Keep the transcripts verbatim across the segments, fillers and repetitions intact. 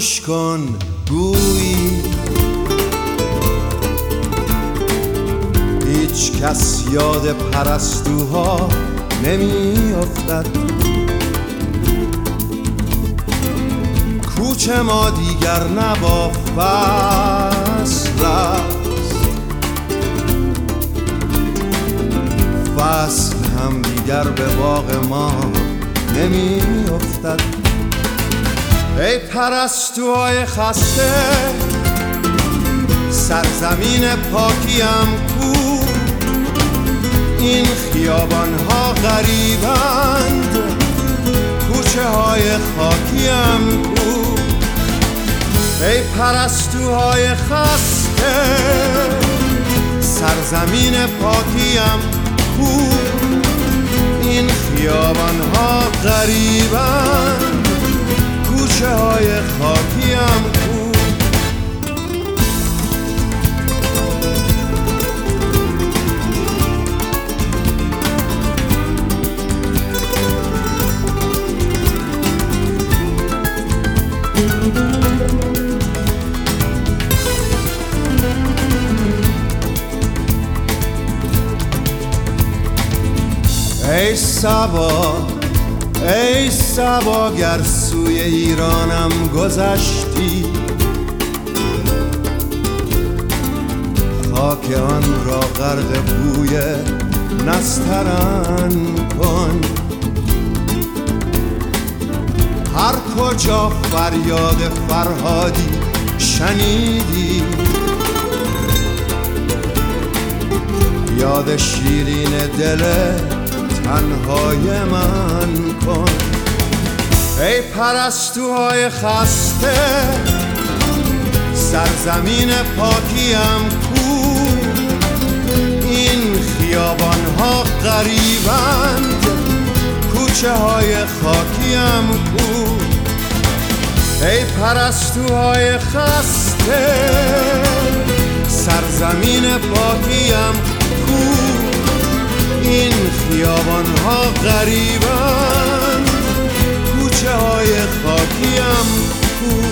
گوش کن گویی هیچ کس یاد پرستوها نمی افتد. کوچه ما دیگر نبا فصل است، فصل هم دیگر به باغ ما نمی افتد. ای پرستوهای خسته سرزمین پاکیم کو، این خیابان ها غریبند کوچه های خاکیم کو. ای پرستوهای خسته سرزمین پاکیم کو، این خیابان ها غریبند کوچه های خاکیم کو. ای صبا ای صبا گر سوی ایرانم گذشتی، خاک آن را غرق بوی نسترن کن. هر کجا فریاد فرهادی شنیدی، یاد شیرین دل تنهای من کن. ای پرستوهای خسته سرزمین پاکیم کو، این خیابان ها غریبند کوچه های خاکیم کو. ای پرستوهای خسته سرزمین پاکیم کو، این خیابان ها غریبند کوچه های خاکیم کو.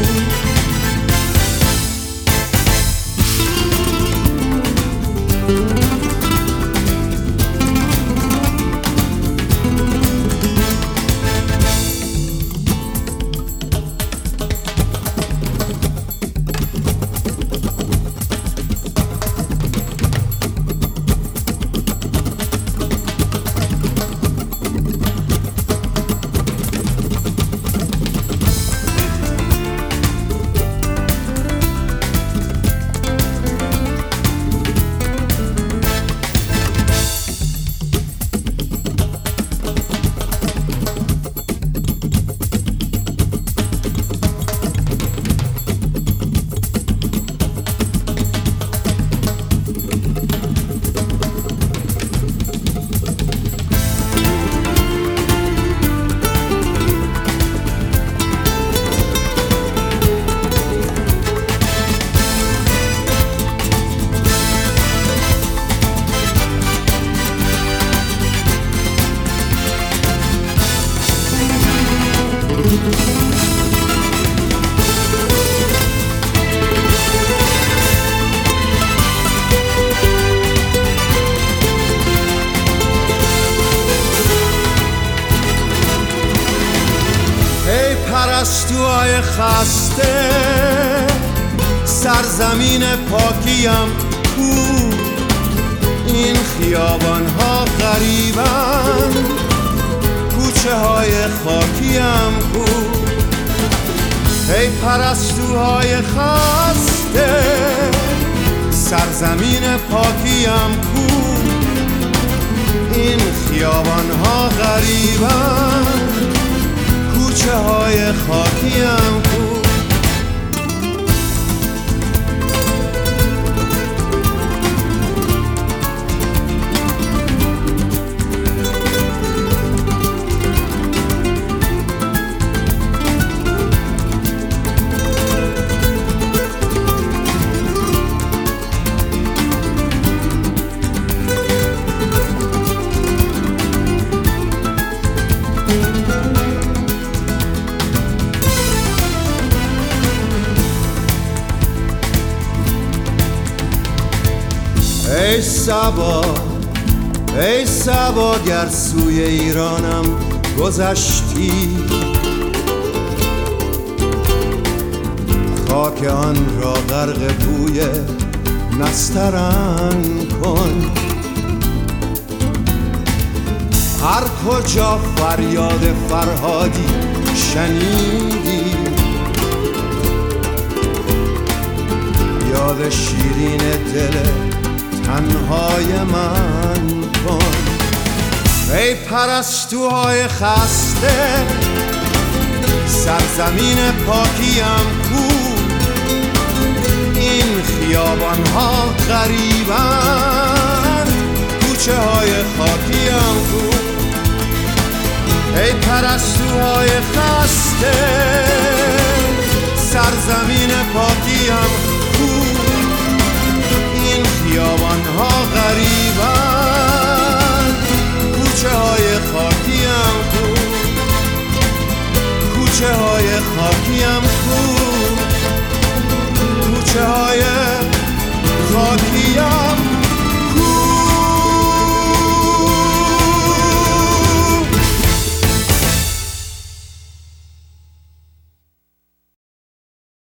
پرستوهای خسته سرزمین پاکیم کو، این خیابان ها غریبند کوچه های خاکیم کو. ای پرستوهای خسته سرزمین پاکیم کو، این خیابان ها غریبند کوچه های خاکیم کو. ای صبا ای صبا گر سوی ایرانم گذشتی، خاک آن را غرق بوی نسترن کن. هر کجا فریاد فرهادی شنیدی، یاد شیرین دل تنهای من کن. ای پرستوهای خسته سرزمین پاکیم کو، این خیابان ها غریبن کوچه های خاکیم کو. ای پرستوهای خسته سرزمین پاکیم کو، این خیابان ها غریبن کوچه های خاکیم کو، کوچه های خاکیم